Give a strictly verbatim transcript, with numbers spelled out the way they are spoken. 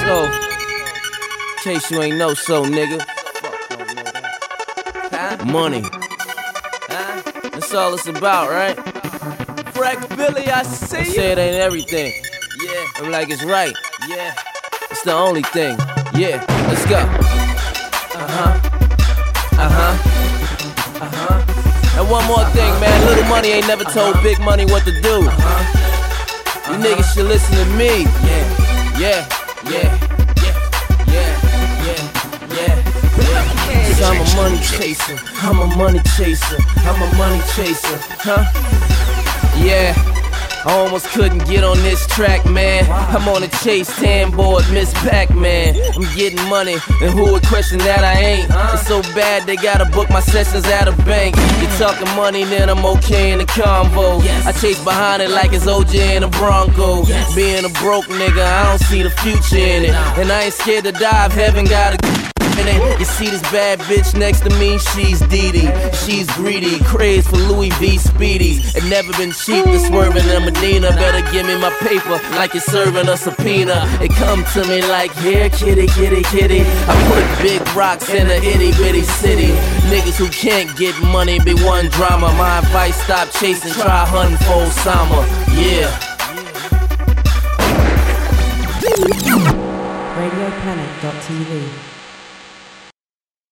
So, in case you ain't know so, nigga. Money. That's all it's about, right? Frank Billy, I see I you. say it ain't everything. Yeah, I'm like, it's right. yeah. It's the only thing. Yeah, let's go. Uh-huh. Uh-huh. Uh-huh. And one more thing, man. Little Money ain't never told Big Money what to do. You niggas should listen to me. Yeah, yeah, yeah, yeah, yeah, yeah, yeah. Cause I'm a money chaser. I'm a money chaser. I'm a money chaser. Huh? Yeah. I almost couldn't get on this track, man. I'm on a chase tan board, Miss Pac-Man. I'm getting money, and who would question that I ain't? It's so bad they gotta book my sessions at a bank. You talking money, then I'm okay in the convo. I chase behind it like it's O J in a Bronco. Being a broke nigga, I don't see the future in it. And I ain't scared to die if heaven got a... You see this bad bitch next to me, she's Dee Dee. She's greedy, crazed for Louis V Speedies. And never been cheap to swerving in Medina. Better give me my paper like you're serving a subpoena. It come to me like, here, kitty, kitty, kitty. I put big rocks in a itty bitty city. Niggas who can't get money be one drama. My advice, stop chasing, try hunting for Osama. Yeah. radio planet dot t v